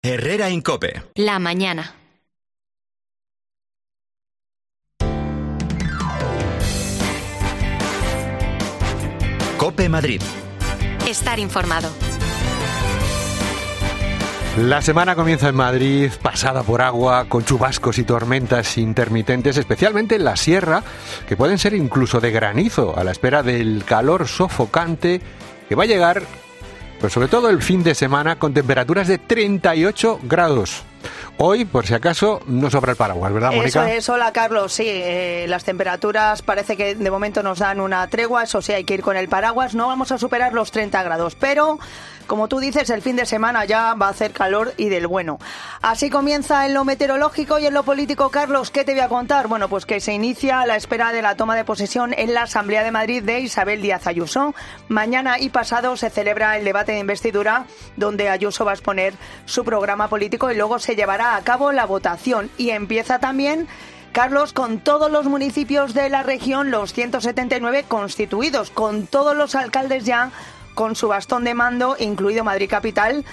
Herrera en COPE. La mañana. COPE Madrid. Estar informado. La semana comienza en Madrid, pasada por agua, con chubascos y tormentas intermitentes, especialmente en la sierra, que pueden ser incluso de granizo, a la espera del calor sofocante que va a llegar, pero sobre todo el fin de semana, con temperaturas de 38 grados. Hoy, por si acaso, no sobra el paraguas, ¿verdad, Mónica? Eso es, hola Carlos, sí, las temperaturas parece que de momento nos dan una tregua, eso sí, hay que ir con el paraguas, no vamos a superar los 30 grados, pero como tú dices, el fin de semana ya va a hacer calor y del bueno. Así comienza en lo meteorológico y en lo político, Carlos, ¿qué te voy a contar? Bueno, pues que se inicia a la espera de la toma de posesión en la Asamblea de Madrid de Isabel Díaz Ayuso. Mañana y pasado se celebra el debate de investidura, donde Ayuso va a exponer su programa político y luego se llevará a cabo la votación. Y empieza también, Carlos, con todos los municipios de la región, los 179 constituidos, con todos los alcaldes ya con su bastón de mando, incluido Madrid Capital.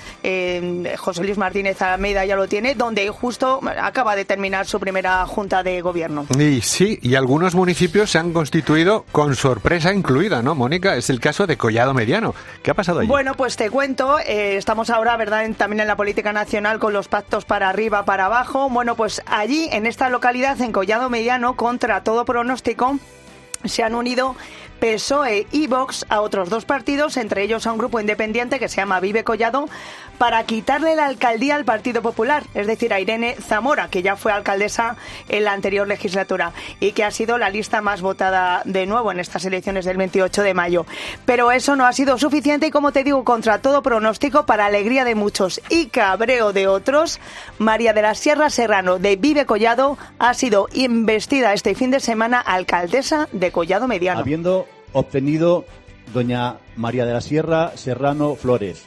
José Luis Martínez Almeida ya lo tiene, donde justo acaba de terminar su primera junta de gobierno. Y sí, y algunos municipios se han constituido con sorpresa incluida, ¿no, Mónica? Es el caso de Collado Mediano. ¿Qué ha pasado allí? Bueno, pues te cuento, estamos ahora, ¿verdad?, también en la política nacional con los pactos para arriba, para abajo. Bueno, pues allí, en esta localidad, en Collado Mediano, contra todo pronóstico, se han unido PSOE y Vox a otros dos partidos, entre ellos a un grupo independiente que se llama Vive Collado, para quitarle la alcaldía al Partido Popular, es decir, a Irene Zamora, que ya fue alcaldesa en la anterior legislatura y que ha sido la lista más votada de nuevo en estas elecciones del 28 de mayo. Pero eso no ha sido suficiente y, como te digo, contra todo pronóstico, para alegría de muchos y cabreo de otros, María de la Sierra Serrano, de Vive Collado, ha sido investida este fin de semana alcaldesa de Collado Mediano. Habiendo obtenido doña María de la Sierra Serrano Flores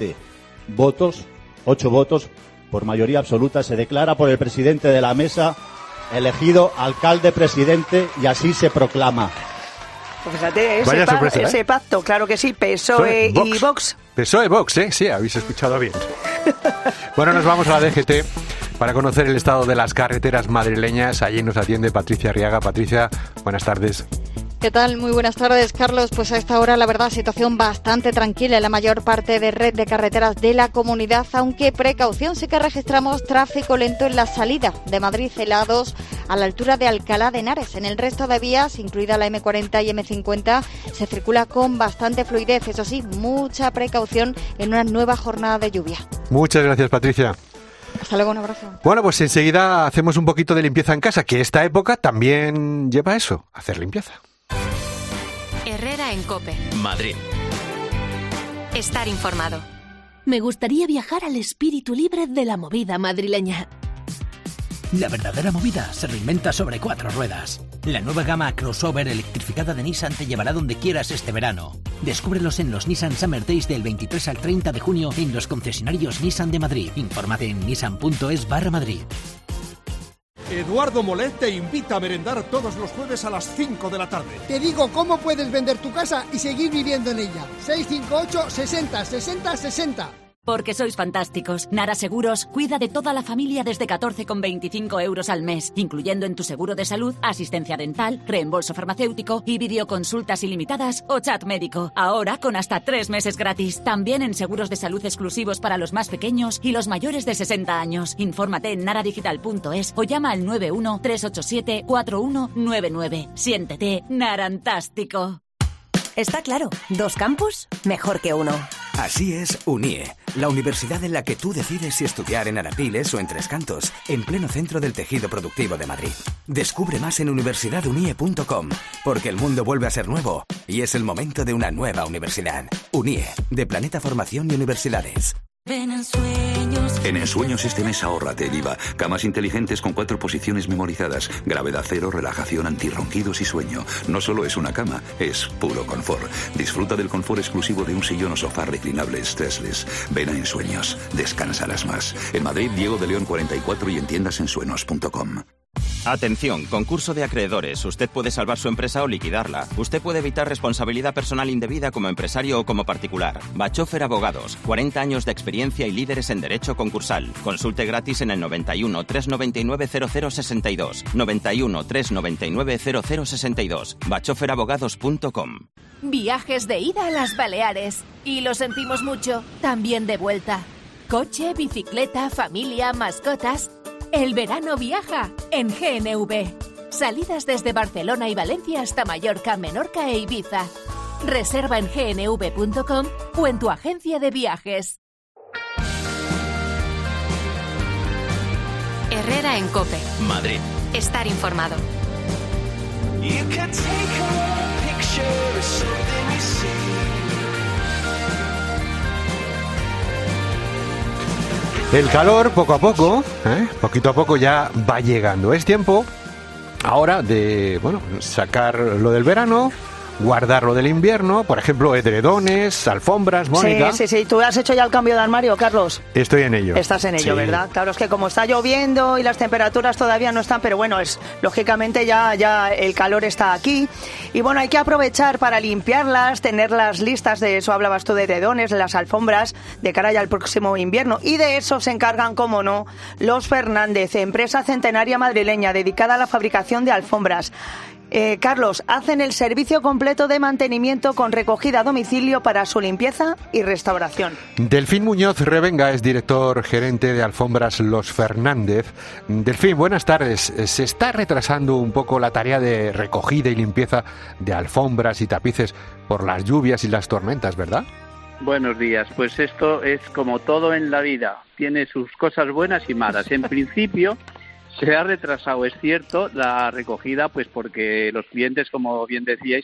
8 votos por mayoría absoluta, se declara por el presidente de la mesa elegido alcalde presidente y así se proclama. Pues fíjate, ese pacto, claro que sí, PSOE y Vox. PSOE Vox, sí, habéis escuchado bien. Bueno, nos vamos a la DGT para conocer el estado de las carreteras madrileñas. Allí nos atiende Patricia Arriaga. Patricia, buenas tardes. ¿Qué tal? Muy buenas tardes, Carlos. Pues a esta hora, la verdad, situación bastante tranquila en la mayor parte de red de carreteras de la comunidad, aunque precaución, sí que registramos tráfico lento en la salida de Madrid, la A2, a la altura de Alcalá de Henares. En el resto de vías, incluida la M40 y M50, se circula con bastante fluidez. Eso sí, mucha precaución en una nueva jornada de lluvia. Muchas gracias, Patricia. Hasta luego, un abrazo. Bueno, pues enseguida hacemos un poquito de limpieza en casa, que esta época también lleva eso, hacer limpieza. Herrera en COPE. Madrid. Estar informado. Me gustaría viajar al espíritu libre de la movida madrileña. La verdadera movida se reinventa sobre 4 ruedas. La nueva gama crossover electrificada de Nissan te llevará donde quieras este verano. Descúbrelos en los Nissan Summer Days del 23 al 30 de junio en los concesionarios Nissan de Madrid. Infórmate en nissan.es/Madrid. Eduardo Molet te invita a merendar todos los jueves a las 5 de la tarde. Te digo cómo puedes vender tu casa y seguir viviendo en ella. 658 60 60 60. Porque sois fantásticos. Nara Seguros cuida de toda la familia desde 14,25 € al mes, incluyendo en tu seguro de salud, asistencia dental, reembolso farmacéutico y videoconsultas ilimitadas o chat médico. Ahora con hasta 3 meses gratis. También en seguros de salud exclusivos para los más pequeños y los mayores de 60 años. Infórmate en naradigital.es o llama al 91 387 4199. Siéntete narantástico. Está claro, 2 campus, mejor que uno. Así es UNIE, la universidad en la que tú decides si estudiar en Arapiles o en Tres Cantos, en pleno centro del tejido productivo de Madrid. Descubre más en universidadunie.com, porque el mundo vuelve a ser nuevo y es el momento de una nueva universidad. UNIE, de Planeta Formación y Universidades. Ven en Sueños. En Ensueños este mes ahórrate el IVA. Camas inteligentes con 4 posiciones memorizadas. Gravedad cero, relajación, antirronquidos y sueño. No solo es una cama, es puro confort. Disfruta del confort exclusivo de un sillón o sofá reclinable stressless. Ven a Ensueños. Descansarás más. En Madrid, Diego de León 44 y en tiendasensueños.com. Atención, concurso de acreedores. Usted puede salvar su empresa o liquidarla. Usted puede evitar responsabilidad personal indebida como empresario o como particular. Bachofer Abogados, 40 años de experiencia y líderes en derecho concursal. Consulte gratis en el 91 399 0062. 91 399 0062. bachoferabogados.com. Viajes de ida a las Baleares. Y lo sentimos mucho, también de vuelta. Coche, bicicleta, familia, mascotas. El verano viaja en GNV. Salidas desde Barcelona y Valencia hasta Mallorca, Menorca e Ibiza. Reserva en gnv.com o en tu agencia de viajes. Herrera en COPE. Madrid. Estar informado. El calor, poco a poco, poquito a poco ya va llegando. Es tiempo ahora de, sacar lo del verano, guardar lo del invierno, por ejemplo, edredones, alfombras, Mónica. Sí. ¿Tú has hecho ya el cambio de armario, Carlos? Estoy en ello. Estás en ello, sí. ¿Verdad? Claro, es que como está lloviendo y las temperaturas todavía no están, pero bueno, lógicamente ya el calor está aquí. Y bueno, hay que aprovechar para limpiarlas, tenerlas listas, de eso hablabas tú, de edredones, las alfombras, de cara ya al próximo invierno. Y de eso se encargan, como no, los Fernández, empresa centenaria madrileña dedicada a la fabricación de alfombras. Carlos, hacen el servicio completo de mantenimiento con recogida a domicilio para su limpieza y restauración. Delfín Muñoz Revenga es director gerente de Alfombras Los Fernández. Delfín, buenas tardes. Se está retrasando un poco la tarea de recogida y limpieza de alfombras y tapices por las lluvias y las tormentas, ¿verdad? Buenos días. Pues esto es como todo en la vida. Tiene sus cosas buenas y malas. En principio se ha retrasado, es cierto, la recogida, pues porque los clientes, como bien decíais,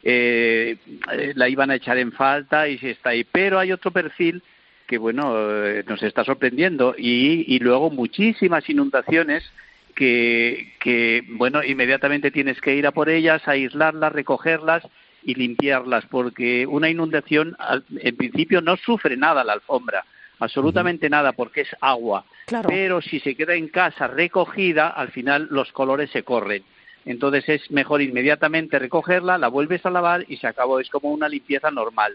la iban a echar en falta y se está ahí. Pero hay otro perfil que, nos está sorprendiendo y luego muchísimas inundaciones que, inmediatamente tienes que ir a por ellas, aislarlas, recogerlas y limpiarlas, porque una inundación, en principio, no sufre nada la alfombra. Absolutamente nada, porque es agua. Claro. Pero si se queda en casa recogida, al final los colores se corren. Entonces es mejor inmediatamente recogerla, la vuelves a lavar y se acabó. Es como una limpieza normal.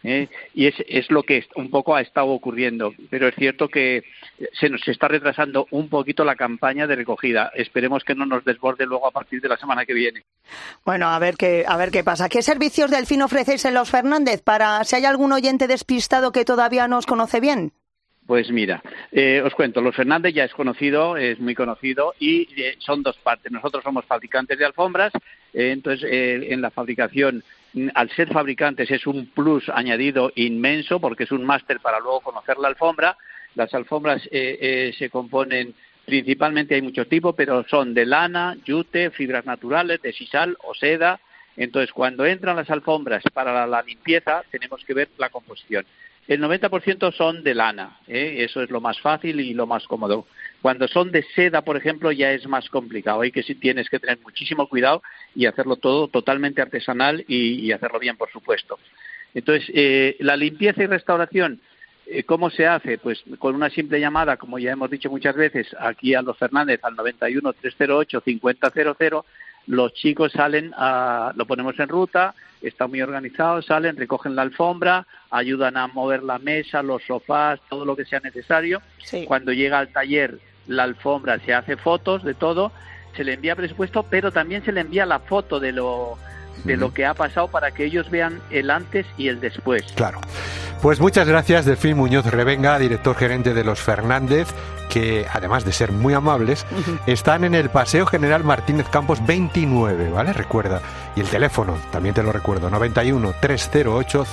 Y es lo que un poco ha estado ocurriendo. Pero es cierto que se nos está retrasando un poquito la campaña de recogida. Esperemos que no nos desborde luego a partir de la semana que viene. Bueno, a ver qué pasa. ¿Qué servicios del fin ofrecéis en Los Fernández para si hay algún oyente despistado que todavía no os conoce bien? Pues mira, os cuento, Los Fernández ya es conocido, es muy conocido y son dos partes. Nosotros somos fabricantes de alfombras, entonces en la fabricación, al ser fabricantes es un plus añadido inmenso porque es un máster para luego conocer la alfombra. Las alfombras se componen principalmente, hay muchos tipos, pero son de lana, yute, fibras naturales, de sisal o seda. Entonces cuando entran las alfombras para la limpieza tenemos que ver la composición. El 90% son de lana, eso es lo más fácil y lo más cómodo. Cuando son de seda, por ejemplo, ya es más complicado. Ahí que sí tienes que tener muchísimo cuidado y hacerlo todo totalmente artesanal y hacerlo bien, por supuesto. Entonces, la limpieza y restauración, ¿cómo se hace? Pues con una simple llamada, como ya hemos dicho muchas veces, aquí a Los Fernández, al 91 308 5000, los chicos salen, lo ponemos en ruta, está muy organizado, salen, recogen la alfombra, ayudan a mover la mesa, los sofás, todo lo que sea necesario. Sí. Cuando llega al taller, la alfombra se hace fotos de todo, se le envía presupuesto, pero también se le envía la foto de lo que ha pasado para que ellos vean el antes y el después. Claro. Pues muchas gracias, Delfín Muñoz Revenga, director gerente de Los Fernández, que además de ser muy amables, están en el Paseo General Martínez Campos 29, ¿vale? Recuerda. Y el teléfono, también te lo recuerdo, 91 308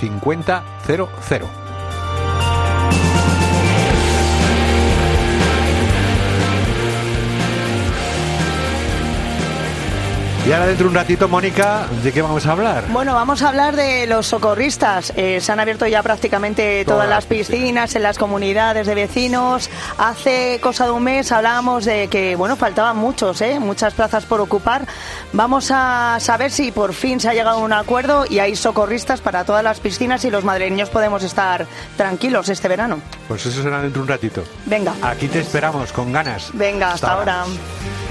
5000. Y ahora dentro de un ratito, Mónica, ¿de qué vamos a hablar? Bueno, vamos a hablar de los socorristas. Se han abierto ya prácticamente todas las piscinas en las comunidades de vecinos. Hace cosa de un mes hablábamos de que, faltaban muchas plazas por ocupar. Vamos a saber si por fin se ha llegado a un acuerdo y hay socorristas para todas las piscinas y los madrileños podemos estar tranquilos este verano. Pues eso será dentro de un ratito. Venga. Aquí te esperamos con ganas. Venga, hasta ahora.